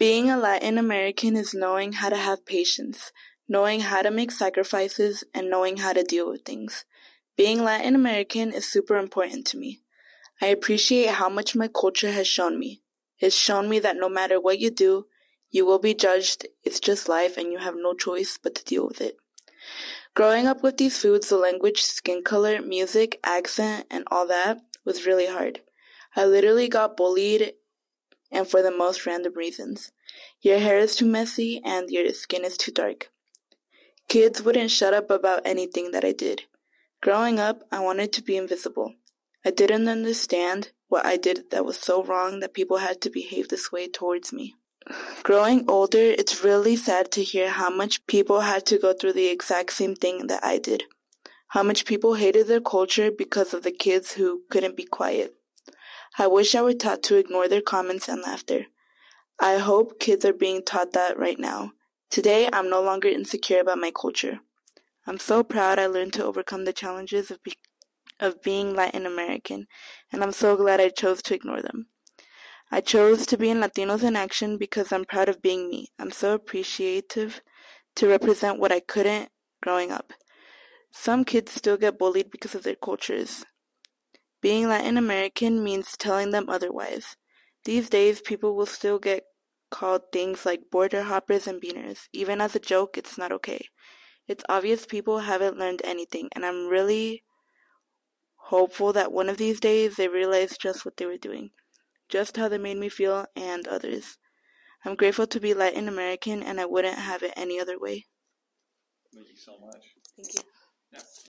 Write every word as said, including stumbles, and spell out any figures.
Being a Latin American is knowing how to have patience, knowing how to make sacrifices, and knowing how to deal with things. Being Latin American is super important to me. I appreciate how much my culture has shown me. It's shown me that no matter what you do, you will be judged. It's just life and you have no choice but to deal with it. Growing up with these foods, the language, skin color, music, accent, and all that was really hard. I literally got bullied, and for the most random reasons. Your hair is too messy and your skin is too dark. Kids wouldn't shut up about anything that I did. Growing up, I wanted to be invisible. I didn't understand what I did that was so wrong that people had to behave this way towards me. Growing older, it's really sad to hear how much people had to go through the exact same thing that I did. How much people hated their culture because of the kids who couldn't be quiet. I wish I were taught to ignore their comments and laughter. I hope kids are being taught that right now. Today, I'm no longer insecure about my culture. I'm so proud I learned to overcome the challenges of, be- of being Latin American, and I'm so glad I chose to ignore them. I chose to be in Latinos in Action because I'm proud of being me. I'm so appreciative to represent what I couldn't growing up. Some kids still get bullied because of their cultures. Being Latin American means telling them otherwise. These days, people will still get called things like border hoppers and beaners. Even as a joke, it's not okay. It's obvious people haven't learned anything, and I'm really hopeful that one of these days they realize just what they were doing, just how they made me feel and others. I'm grateful to be Latin American, and I wouldn't have it any other way. Thank you so much. Thank you. Yeah.